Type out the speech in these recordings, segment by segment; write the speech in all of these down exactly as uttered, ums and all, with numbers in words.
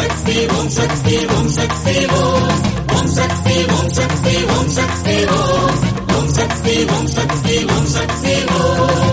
சக்தி ஓம் சக்தி ஓம் சக்தி ஓம் ஓம் சக்தி ஓம் சக்தி ஓம் சக்தி ஓம் ஓம் சக்தி ஓம் சக்தி ஓம் சக்தி ஓம்.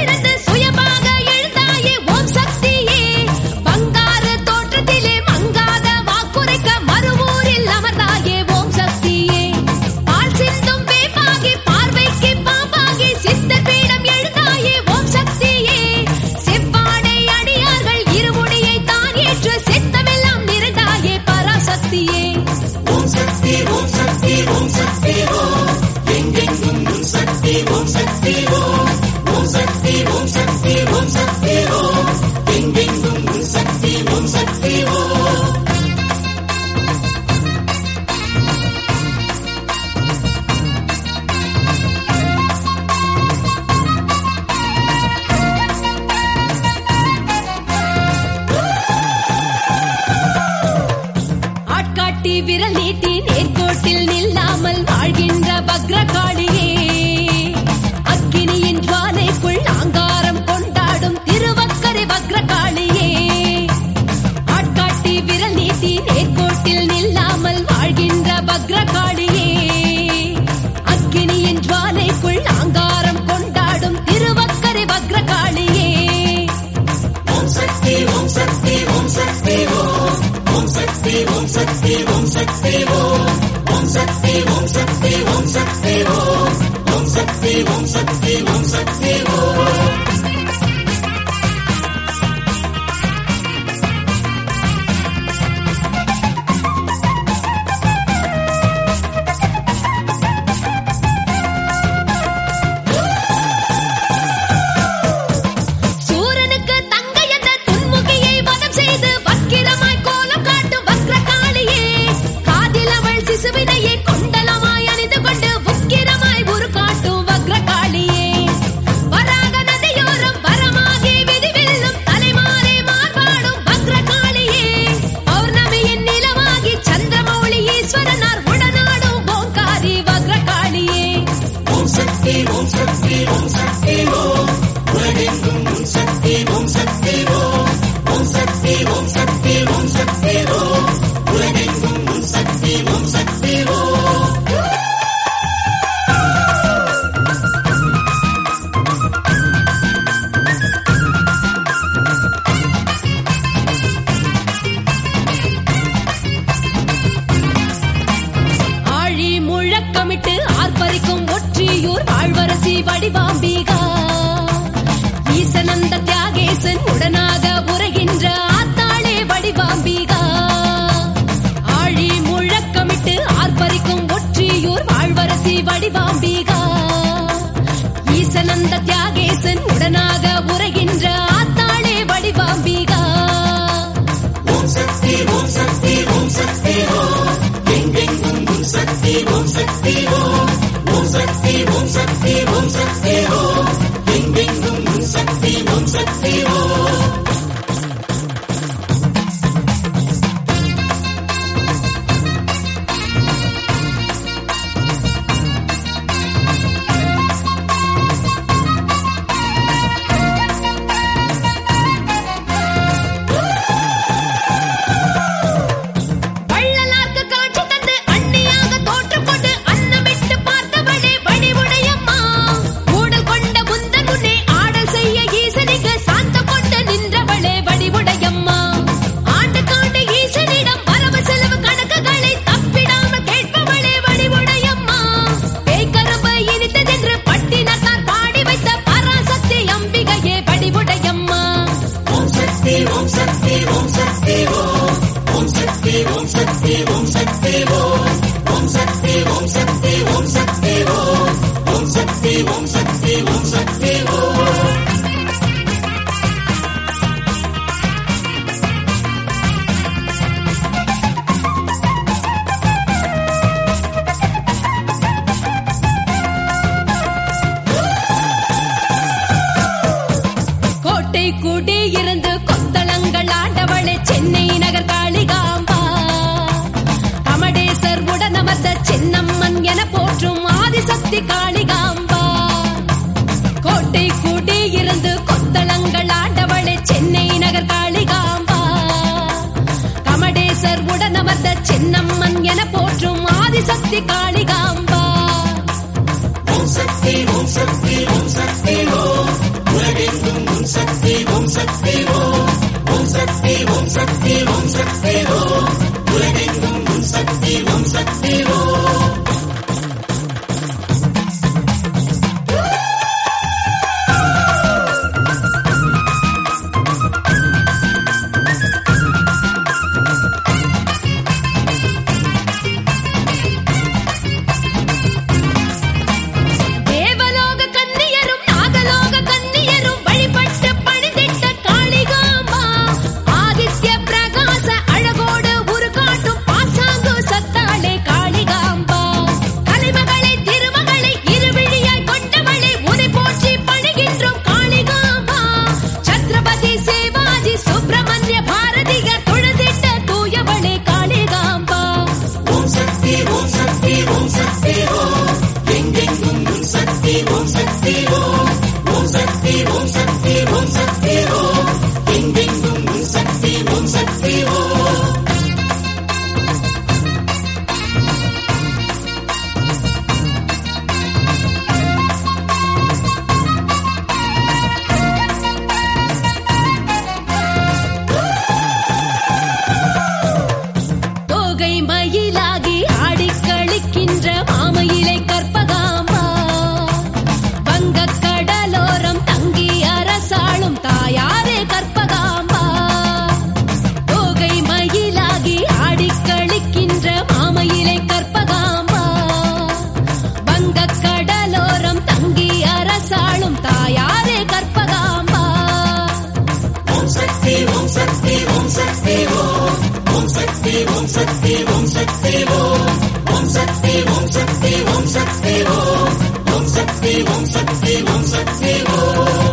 சுயமாக எழுந்தாயே ஓம் சக்தியே, பங்காரு தோற்றத்திலே மங்கா விரல் நீட்டி நேர்கோட்டில் நில்லாமல் வாழ்கின்ற பக்ரகாளியே, அக்கினியின் ஜுவாலைக்குள் அங்காரம் கொண்டாடும் திருவக்கரை பக்ரகாளியே, ஆட்காட்டி விரல் நீட்டி நேர்கோட்டில் நில்லாமல் வாழ்கின்ற பக்ரகாளியே, அக்கினியின் ஜுவாலைக்குள் அங்காரம் கொண்டாடும் திருவக்கரை பக்ரகாளியே. ஓம் சக்தி ஓம் சக்தி ஓம் சக்தி ஓம் ஓம் சக்தி ஓம் சக்தி ஓம் சக்தி ஓம் ஓம் சக்தி ஓம் சக்தி ஓம் சக்தி ஓம் ஓம் சக்தி ஓம் சக்தி ஓம் சக்தி ஓம். வடிவாம்பிகா ஈசனந்த தியாகேசன் உடனாக உரைகின்ற ஆத்தாளே வடிவாம்பிகா, ஆழி முழக்கமிட்டு ஆர்ப்பரிக்கும் ஒற்றியூர் வாழ்வரசி வடிவாம்பிகா, ஈசனந்த தியாகேசன் உடனாக உரைகின்ற ஆத்தாளே வடிவாம்பிகா. ஓம் சக்தி ஓம் சக்தி ஓம் சக்தி ஓம் எங்கெங்கும் உன் சக்தி ஓம் சக்தி ஓம் ஓம் சக்தி ஓம் சக்தி ஓம் சக்தி ஓம் எங்கெங்கும் உன் சக்தி ஓம் சக்தி ஓம். குடியிருந்து கொத்தளங்கள் ஆண்டவளே சென்னை நகர் காளிகாம்பா, ஓம் சக்தி ஓம் ஓம் சக்தி ஓம் சக்தி ஓம் சக்தி ஓம் ஓம் சக்தி ஓம் சக்தி ஓம் சக்தி ஓம் ஓம் சக்தி ஓம் சக்தி ஓம் சக்தி ஓம்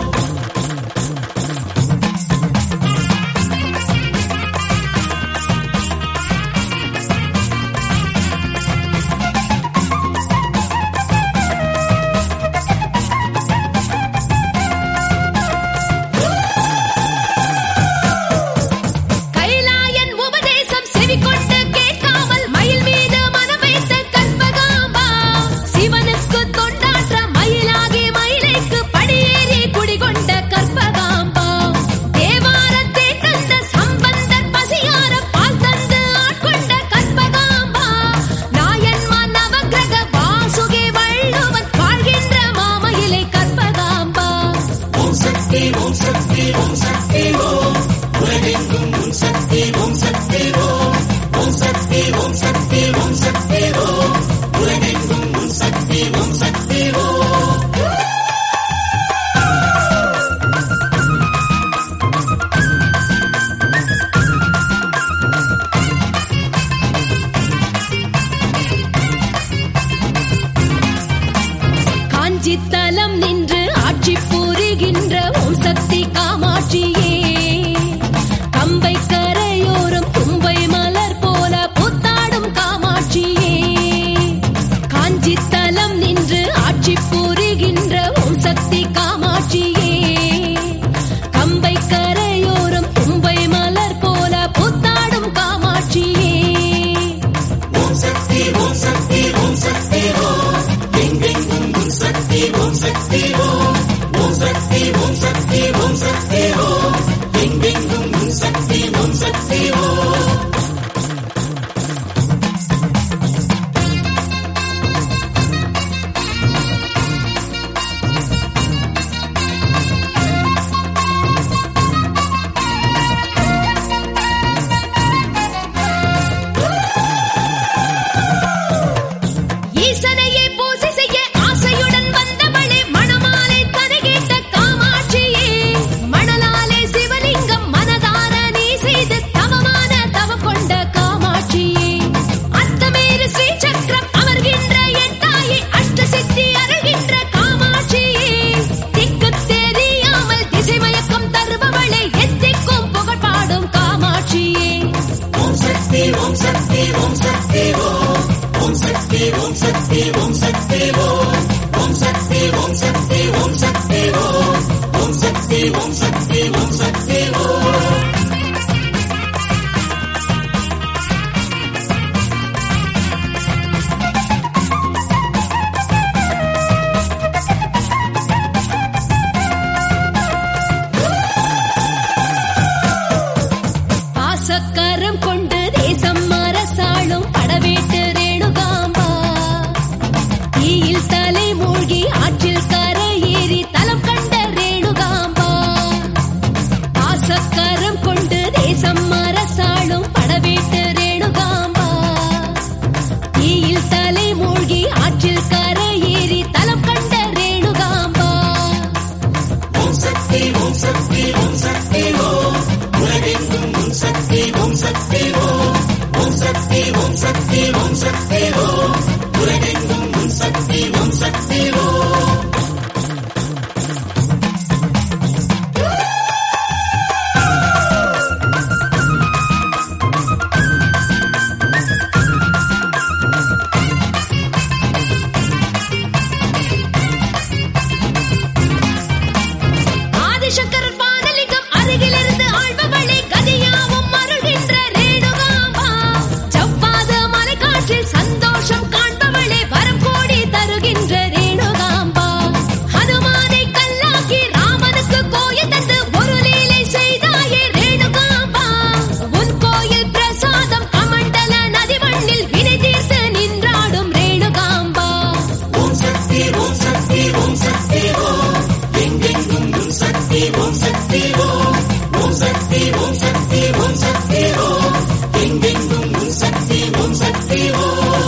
காஞ்சித்தலம் நின்று ஆட்சி புரிகின்ற ஓம் சக்தி காமாட்சியே கம்பை கரையோரம் தும்பை மலர் போல புத்தாடும் காமாட்சியே காஞ்சித்தலம் நின்று ஆட்சி புரிகின்ற ஓம் சக்தி காமாட்சியே கம்பை கரையோரம் தும்பை மலர் போல புத்தாடும் காமாட்சியே ஓம் சக்தி ஓம் சக்தி ஓம் சக்தி ஓம் எங்கெங்கும் உன் சக்தி ஓம் சக்தி ஓம் ஓம் சக்தி ஓம் சக்தி ஓம் சக்தி ஓம் எங்கெங்கும் உன் சக்தி ஓம் சக்தி ஓம் ஈசனையே பூசை செய்ய ஆசையுடன் வந்தவளே மணமாலை தனை கேட்ட காமாட்சியே மணலாலே சிவலிங்கம் மனதார நீ செய்து தவமான தவம் கொண்ட காமாட்சியே அத்தமேறு ஸ்ரீ சக்கரம் அமர்கின்ற என் தாயே அஷ்ட சித்தி அருள்கின்ற காமாட்சியே திக்கு தெரியாமல் திசை மயக்கம் தருபவளே எத்திக்கும் புகழ் பாடும் காமாட்சியே ஓம் சக்தி ஓம் சக்தி ஓம் சக்தி ஓம் ஓம் சக்தி ஓம் சக்தி ஓம் சக்தி ஓம் ஓம் சக்தி ஓம் சக்தி ஓம் சக்தி ஓம் ஓம் சக்தி ஓம் சக்தி ஓம் சக்தி ஓம் பாசக்கரம் கொண்டு தேசம் அரசாளும் படவேட்டு ரேணுகாம்பா தீயில் தலை மூழ்கி ஆற்றில் கரையேறி தலம் கண்ட ரேணுகாம்பா பாசக்கரம் கொண்டு தேசம் அரசாளும் படவேட்டு ரேணுகாம்பா தீயில் தலை மூழ்கி ஆற்றில் கரையேறி தலம் கண்ட ரேணுகாம்பா ஓம் சக்தி ஓம் சக்தி ஓம் சக்தி ஓம் உலகெங்கும் உன் சக்தி ஓம் சக்தி ஓம் ஓம் சக்தி ஓம் சக்தி ஓம் சக்தி ஓம் உலகெங்கும் உன் சக்தி ஓம் சக்தி ஓம் ஆதிசங்கரர் பாதலிங்கம் அருகிலிருந்து ஆழ்பவளே கதியாவும் அருள்கின்ற ரேணுகாம்பா ஜவ்வாத மலைக்காற்றில் சந்தோஷம் காண்பவளே வரம் கோடி தருகின்ற ரேணுகாம்பா ஹனுமானை கல்லாக்கி ராமனுக்கு கோயில் தந்து ஒரு லீலை செய்தாயே ரேணுகாம்பா உன் கோயில் பிரசாதம் கமண்டல நதி மண்ணில் வினை தீர்த்து நின்றாடும் ரேணுகாம்பா ஓம் சக்தி ஓம் சக்தி ஓம் சக்தி ஓம் எங்கெங்கும் உன் சக்தி ஓம் சக்தி ஓம் ஓம் சக்தி ஓம் சக்தி ஓம் சக்தி ஓம் எங்கெங்கும் உன் சக்தி ஓம் சக்தி ஓம்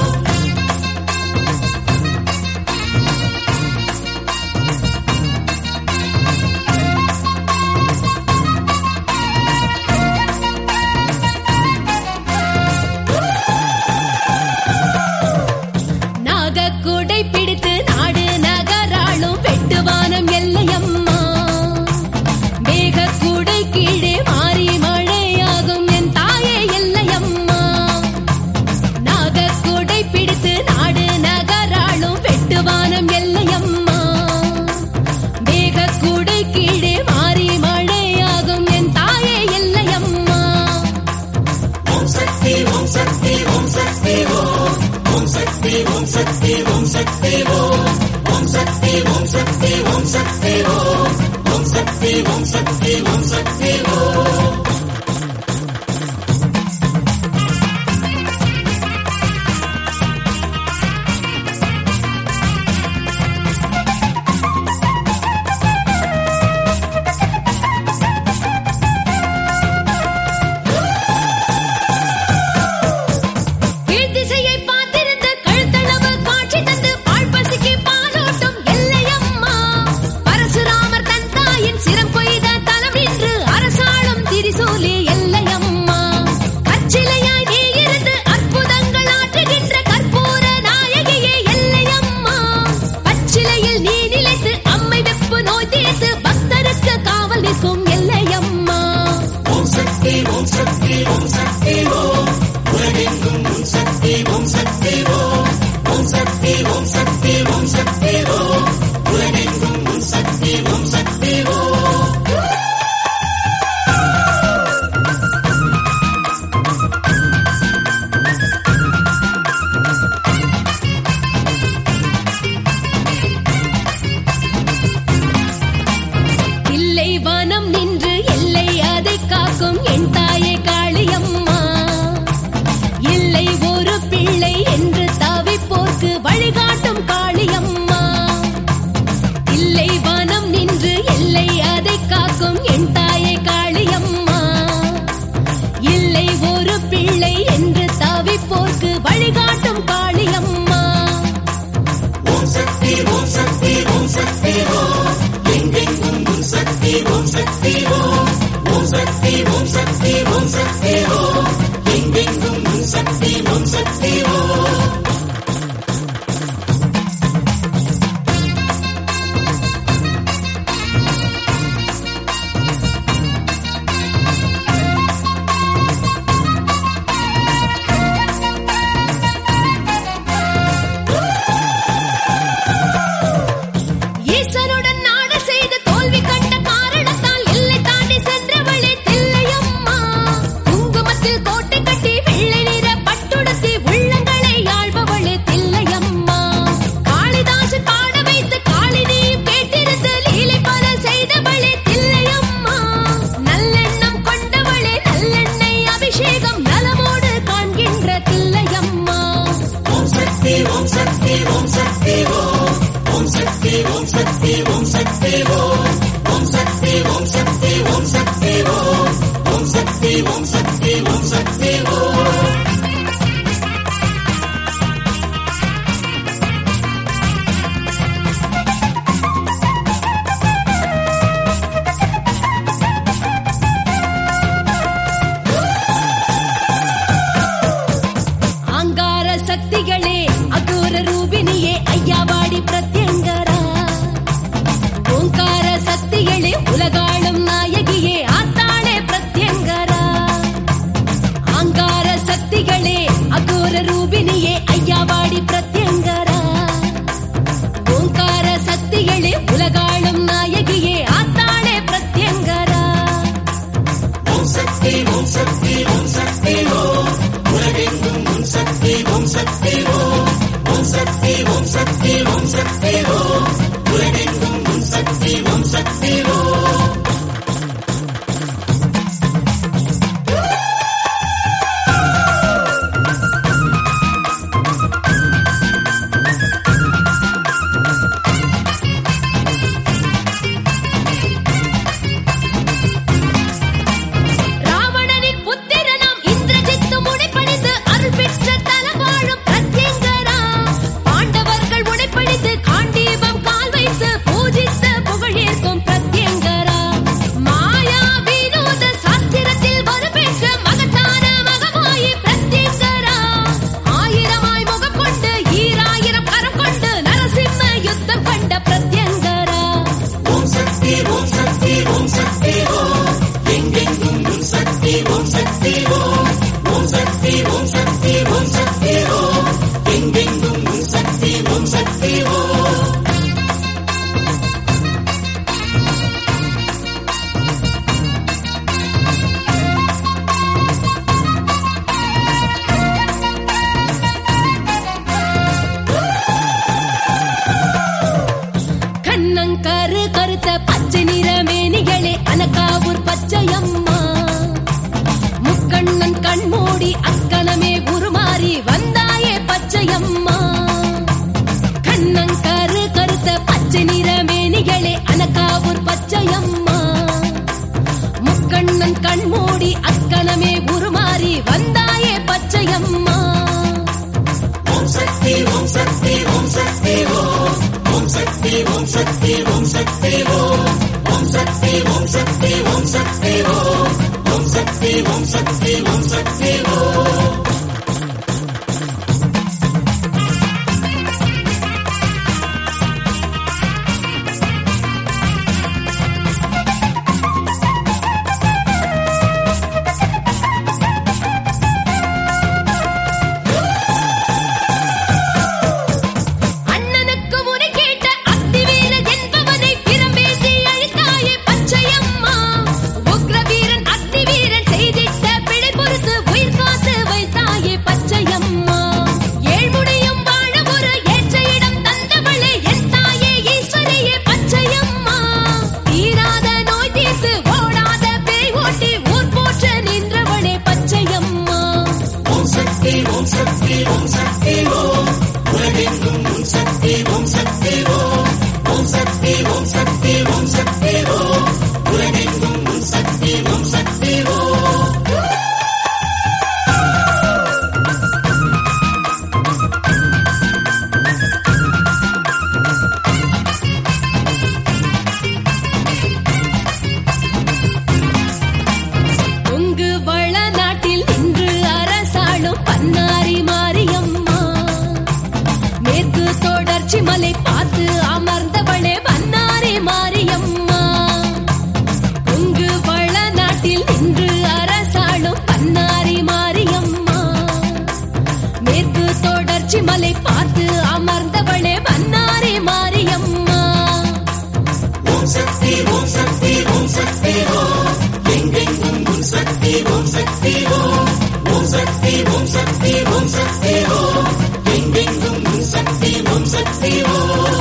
சக்தி ஓம் சக்தி ஓம் சக்தி ஓம் எங்கெங்கும் உன் சக்தி ஓம் சக்தி ஓம் சக்திகளே அகோர ரூபினியே ஐயாவாடி பிரத்யங்கரா ஓங்கார சக்திகளே உலகாளும் நாயகியே ஆத்தாளே பிரத்யங்கரா ஆங்கார சக்திகளே அகோர ரூபினியே ஐயாவாடி பிரத்யங்கரா ஓங்கார சக்திகளே உலகாளும் நாயகியே ஆத்தாளே பிரத்யங்கரா ஓம் சக்தி ஓம் சக்தி ஓம் சக்தி ஓம் உலகெங்கும் உன் சக்தி ஓம் சக்தி ஓம் ஓம் சக்தி ஓம் சக்தி ஓம் சக்தி ஓம் உலகெங்கும் உன் சக்தி ஓம் சக்தி ஓம் கண்மூடி அக்கணமே உருமாறி வந்தாயே பச்சையம்மா ஓம் சக்தி ஓம் சக்தி ஓம் சக்தி ஓம் ஓம் சக்தி ஓம் சக்தி ஓம் சக்தி ஓம் ஓம் சக்தி ஓம் சக்தி ஓம் சக்தி ஓம் ஓம் சக்தி ஓம் சக்தி ஓம் சக்தி ஓம் உயிர் சக்தி ஓம் சக்தி ஓம் ஓம் சக்தி ஓம் சக்தி ஓம் சக்தி ஓம் எங்கெங்கும் உன் சக்தி ஓம் சக்தி ஓம்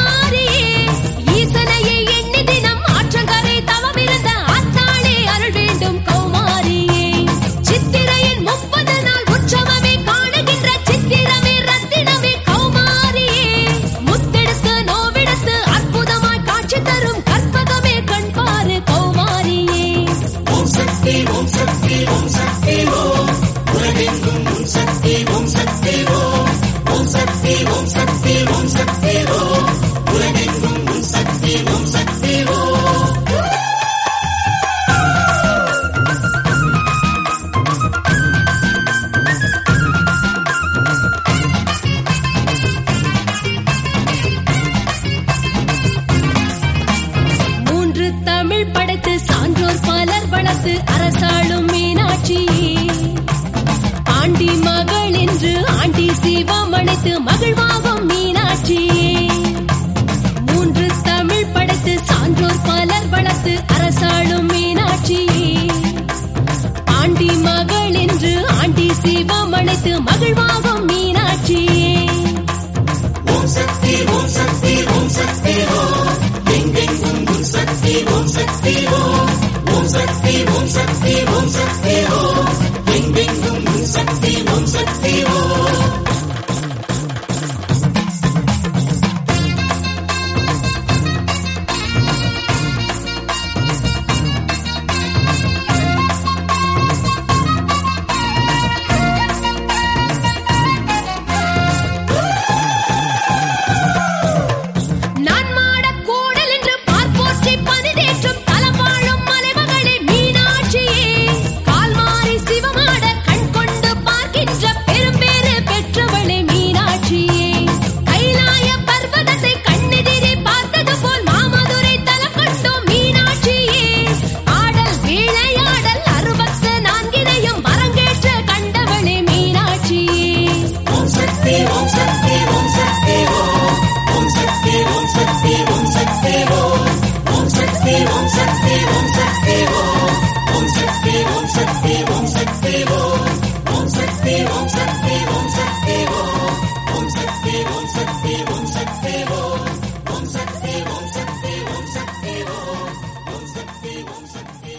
ஈசனையை எண்ணி தினம் ஆற்றங்கரை தவமிருந்த ஆத்தாளே அருள்வேன் ஓம் சக்தி